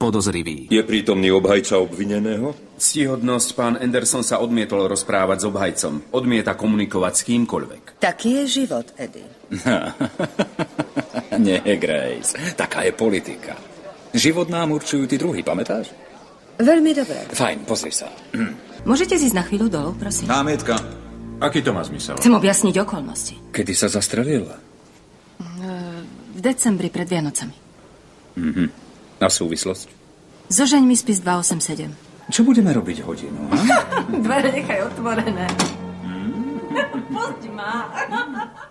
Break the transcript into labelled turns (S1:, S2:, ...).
S1: podozrivý.
S2: Je prítomný obhajca obvineného?
S3: Ctihodnosť, pán Anderson sa odmietol rozprávať s obhajcom. Odmieta komunikovať s kýmkoľvek.
S4: Taký je život, Eddie.
S5: Nie, Grace. Taká je politika. Život nám určujú tí druhí, pamätáš?
S4: Veľmi dobre.
S5: Fajn, pozri sa.
S6: Môžete zísť na chvíľu dolu, prosím?
S2: Námietka.
S3: Aký to má zmysel?
S6: Chcem objasniť okolnosti.
S5: Kedy sa zastrelila?
S6: V decembri pred Vianocami.
S5: Na súvislosť?
S6: Zožeň mi spis 287.
S5: Čo budeme robiť hodinu?
S6: Dvere nechaj otvorené. Poď ma.